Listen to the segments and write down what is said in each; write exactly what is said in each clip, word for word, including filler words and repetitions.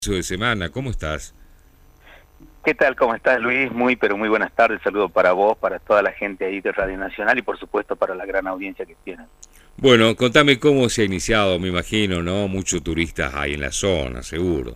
De semana, ¿cómo estás? ¿Qué tal? ¿Cómo estás, Luis? Muy, pero muy buenas tardes. Saludo para vos, para toda la gente ahí de Radio Nacional y por supuesto para la gran audiencia que tienen. Bueno, contame cómo se ha iniciado, me imagino, ¿no? Muchos turistas hay en la zona, seguro.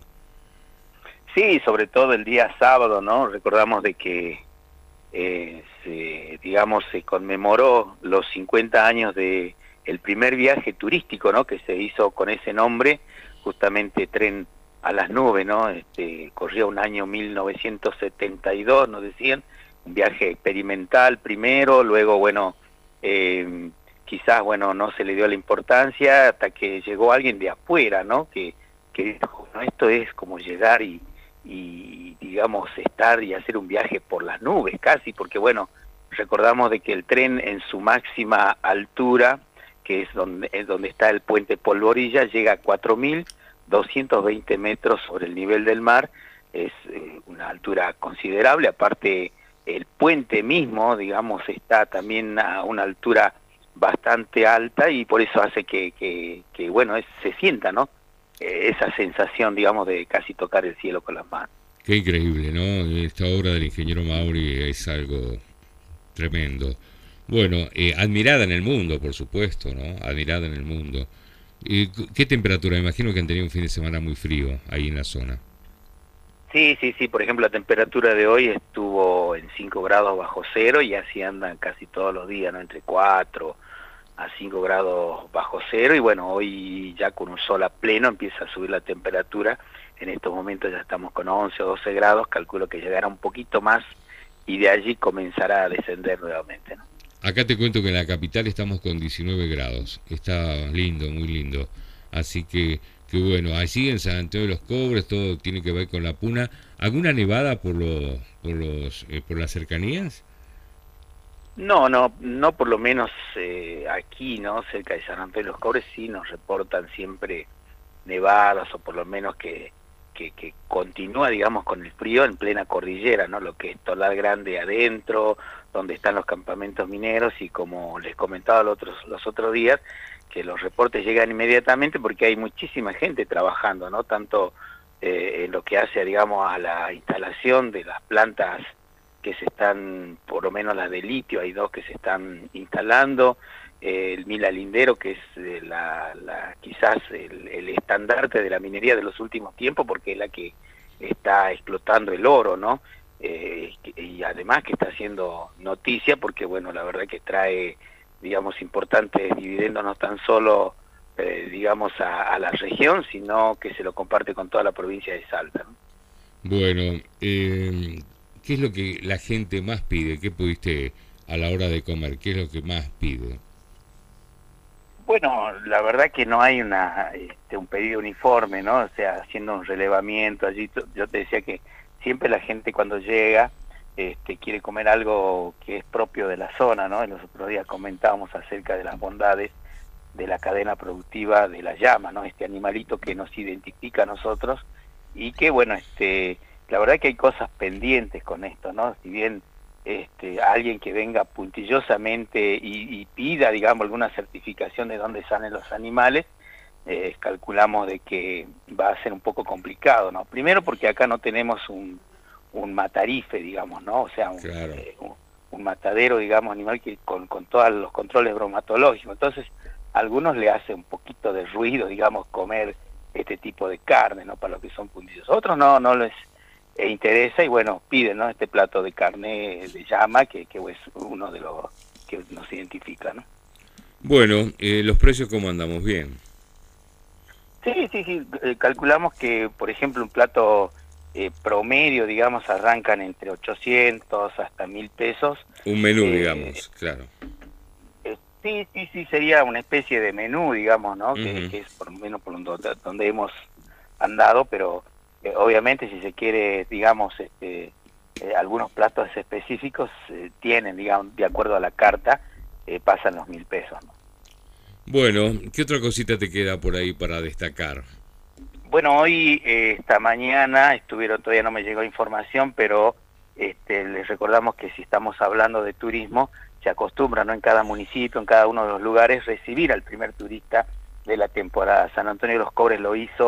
Sí, sobre todo el día sábado, ¿no? Recordamos de que, eh, se, digamos, se conmemoró los cincuenta años de el primer viaje turístico, ¿no? Que se hizo con ese nombre, justamente Tren a las Nubes, ¿no? Este, corría un año mil novecientos setenta y dos, nos decían, un viaje experimental primero, luego, bueno, eh, quizás, bueno, no se le dio la importancia hasta que llegó alguien de afuera, ¿no? Que, que dijo, no, esto es como llegar y, y, digamos, estar y hacer un viaje por las nubes casi, porque, bueno, recordamos de que el tren en su máxima altura, que es donde, es donde está el puente Polvorilla, llega a cuatro mil doscientos veinte metros sobre el nivel del mar, es eh, una altura considerable, aparte el puente mismo, digamos, está también a una altura bastante alta y por eso hace que, que, que bueno, es, se sienta, ¿no? Eh, esa sensación, digamos, de casi tocar el cielo con las manos. Qué increíble, ¿no? Esta obra del ingeniero Mauri es algo tremendo. Bueno, eh, admirada en el mundo, por supuesto, ¿no? Admirada en el mundo. Eh, ¿Qué temperatura? Me imagino que han tenido un fin de semana muy frío ahí en la zona. Sí, sí, sí, por ejemplo, la temperatura de hoy estuvo en cinco grados bajo cero y así andan casi todos los días, ¿no? Entre cuatro a cinco grados bajo cero y bueno, hoy ya con un sol a pleno empieza a subir la temperatura, en estos momentos ya estamos con once o doce grados, calculo que llegará un poquito más y de allí comenzará a descender nuevamente, ¿no? Acá te cuento que en la capital estamos con diecinueve grados. Está lindo, muy lindo. Así que, que bueno, allí en San Antonio de los Cobres todo tiene que ver con la puna. ¿Alguna nevada por, lo, por, los, eh, por las cercanías? No, no, no por lo menos eh, aquí, ¿no? Cerca de San Antonio de los Cobres sí nos reportan siempre nevadas o por lo menos que, que, que continúa, digamos, con el frío en plena cordillera, ¿no? Lo que es Tolar Grande adentro, donde están los campamentos mineros y como les comentaba los otros, los otros días, que los reportes llegan inmediatamente porque hay muchísima gente trabajando, ¿no? Tanto eh, en lo que hace, digamos, a la instalación de las plantas que se están, por lo menos las de litio, hay dos que se están instalando, eh, el Mila Lindero, que es eh, la, la, quizás el, el estandarte de la minería de los últimos tiempos, porque es la que está explotando el oro, ¿no? Eh, y además que está haciendo noticia, porque bueno, la verdad que trae, digamos, importantes dividendos, no tan solo, eh, digamos, a, a la región, sino que se lo comparte con toda la provincia de Salta, ¿no? Bueno, eh, ¿qué es lo que la gente más pide? ¿Qué pudiste a la hora de comer? ¿Qué es lo que más pide? Bueno, la verdad que no hay una este, un pedido uniforme, ¿no? O sea, haciendo un relevamiento allí, yo te decía que siempre la gente cuando llega este, quiere comer algo que es propio de la zona, ¿no? En los otros días comentábamos acerca de las bondades de la cadena productiva de la llama, ¿no? Este animalito que nos identifica a nosotros y que, bueno, este, la verdad que hay cosas pendientes con esto, ¿no? Si bien este, alguien que venga puntillosamente y, y pida, digamos, alguna certificación de dónde salen los animales, eh, calculamos de que va a ser un poco complicado, ¿no? Primero porque acá no tenemos un, un matarife, digamos, ¿no? O sea, un, Claro. eh, un, un matadero, digamos, animal que con, con todos los controles bromatológicos. Entonces, a algunos le hace un poquito de ruido, digamos, comer este tipo de carne, ¿no? Para los que son puntillosos. Otros no, no les e interesa y bueno, piden, ¿no? Este plato de carne de llama que, que es uno de los que nos identifica, ¿no? Bueno, eh, los precios cómo andamos bien. Sí, sí, sí, eh, calculamos que, por ejemplo, un plato eh, promedio, digamos, arrancan entre ochocientos hasta mil pesos. Un menú, Eh, digamos, claro. eh, sí, sí, sí, sería una especie de menú, digamos, ¿no? Que, Ujú. que es por lo menos por donde, donde hemos andado, pero eh, obviamente si se quiere, digamos, este, eh, algunos platos específicos eh, tienen, digamos, de acuerdo a la carta, eh, pasan los mil pesos, ¿no? Bueno, ¿qué otra cosita te queda por ahí para destacar? Bueno, hoy, eh, esta mañana, estuvieron, todavía no me llegó información, pero este, les recordamos que si estamos hablando de turismo, se acostumbra, ¿no? En cada municipio, en cada uno de los lugares, recibir al primer turista de la temporada. San Antonio de los Cobres lo hizo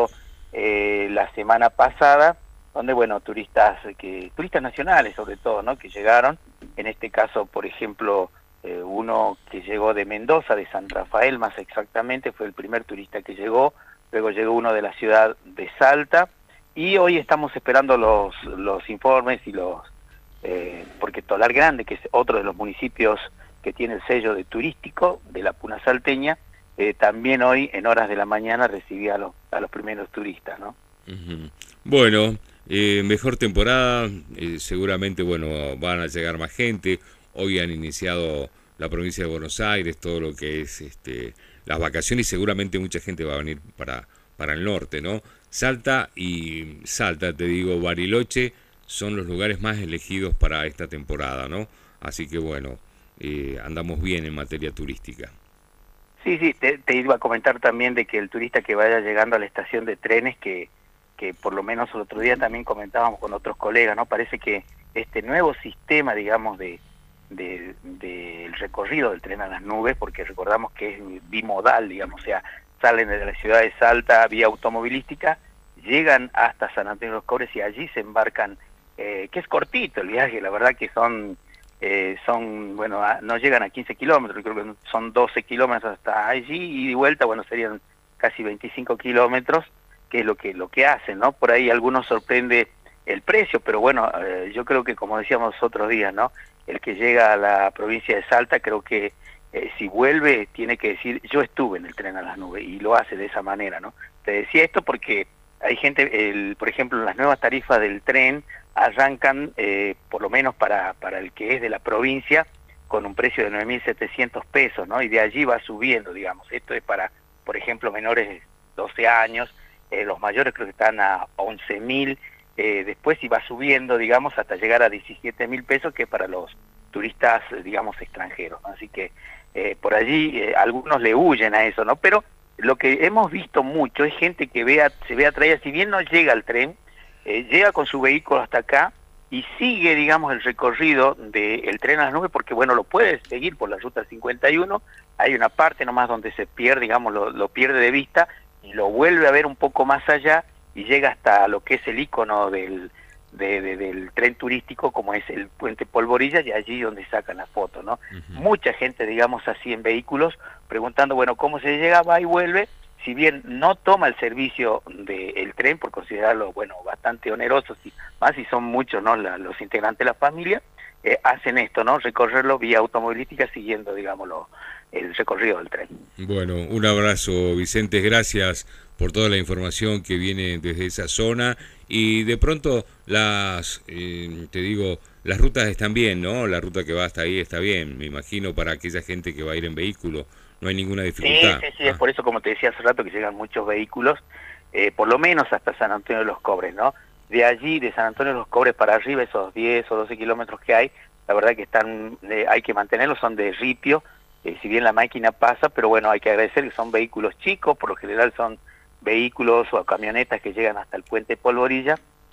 eh, la semana pasada, donde, bueno, turistas que turistas nacionales sobre todo, ¿no?, que llegaron, en este caso, por ejemplo, eh, uno que llegó de Mendoza, de San Rafael más exactamente, fue el primer turista que llegó, luego llegó uno de la ciudad de Salta, y hoy estamos esperando los, los informes y los, eh, porque Tolar Grande, que es otro de los municipios que tiene el sello de turístico de la Puna Salteña, eh, también hoy en horas de la mañana recibía a los, a los primeros turistas, ¿no? Uh-huh. Bueno, eh, mejor temporada, eh, seguramente, bueno, van a llegar más gente. Hoy han iniciado la provincia de Buenos Aires, todo lo que es este, las vacaciones, y seguramente mucha gente va a venir para, para el norte, ¿no? Salta y Salta, te digo, Bariloche, son los lugares más elegidos para esta temporada, ¿no? Así que, bueno, eh, andamos bien en materia turística. Sí, sí, te, te iba a comentar también de que el turista que vaya llegando a la estación de trenes, que, que por lo menos el otro día también comentábamos con otros colegas, ¿no? Parece que este nuevo sistema, digamos, de del de, de recorrido del tren a las nubes, porque recordamos que es bimodal, digamos, o sea, salen de la ciudad de Salta vía automovilística, llegan hasta San Antonio de los Cobres y allí se embarcan, eh, que es cortito el viaje, la verdad que son... Eh, son, bueno, a, no llegan a quince kilómetros, creo que son doce kilómetros hasta allí, y de vuelta, bueno, serían casi veinticinco kilómetros, que es lo que lo que hacen, ¿no? Por ahí algunos sorprende el precio, pero bueno, eh, yo creo que, como decíamos otros días, ¿no?, el que llega a la provincia de Salta, creo que eh, si vuelve, tiene que decir, yo estuve en el tren a las nubes, y lo hace de esa manera, ¿no? Te decía esto porque hay gente, el, por ejemplo, las nuevas tarifas del tren arrancan, eh, por lo menos para, para el que es de la provincia, con un precio de nueve mil setecientos pesos, ¿no? Y de allí va subiendo, digamos. Esto es para, por ejemplo, menores de doce años, eh, los mayores creo que están a once mil, eh, después iba subiendo, digamos, hasta llegar a diecisiete mil pesos, que es para los turistas, digamos, extranjeros, ¿no? Así que eh, por allí eh, algunos le huyen a eso, ¿no? Pero lo que hemos visto mucho es gente que vea, se ve atraída, si bien no llega al tren, eh, llega con su vehículo hasta acá y sigue, digamos, el recorrido del tren a las nubes, porque, bueno, lo puede seguir por la ruta cincuenta y uno, hay una parte nomás donde se pierde, digamos, lo, lo pierde de vista, y lo vuelve a ver un poco más allá, y llega hasta lo que es el icono del, de, de, del tren turístico, como es el puente Polvorilla, y allí donde sacan la foto, ¿no? Uh-huh. Mucha gente, digamos así, en vehículos, preguntando, bueno, ¿cómo se llega? Va y vuelve. Si bien no toma el servicio del tren, por considerarlo, bueno, bastante oneroso, si, más si son muchos, ¿no?, la, los integrantes de la familia, eh, hacen esto, ¿no?, recorrerlo vía automovilística, siguiendo, digámoslo, el recorrido del tren. Bueno, un abrazo, Vicente, gracias por toda la información que viene desde esa zona, y de pronto las, eh, te digo, las rutas están bien, ¿no? La ruta que va hasta ahí está bien, me imagino, para aquella gente que va a ir en vehículo, no hay ninguna dificultad. Sí, sí, sí, ah. es por eso, como te decía hace rato, que llegan muchos vehículos, eh, por lo menos hasta San Antonio de los Cobres, ¿no? De allí, de San Antonio de los Cobres para arriba, esos diez o doce kilómetros que hay, la verdad que están, eh, hay que mantenerlos, son de ripio, eh, si bien la máquina pasa, pero bueno, hay que agradecer que son vehículos chicos, por lo general son vehículos o camionetas que llegan hasta el puente Polvorilla,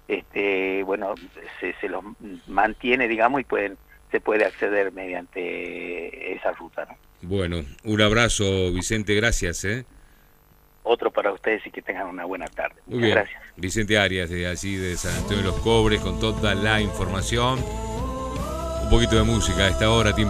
este, bueno, se, se los mantiene, digamos, y pueden se puede acceder mediante esa ruta, ¿no? Bueno, un abrazo, Vicente, gracias, ¿eh? Otro para ustedes y que tengan una buena tarde. Muy Muchas bien. Gracias. Vicente Arias, de allí de San Antonio de los Cobres, con toda la información. Un poquito de música a esta hora, tiempo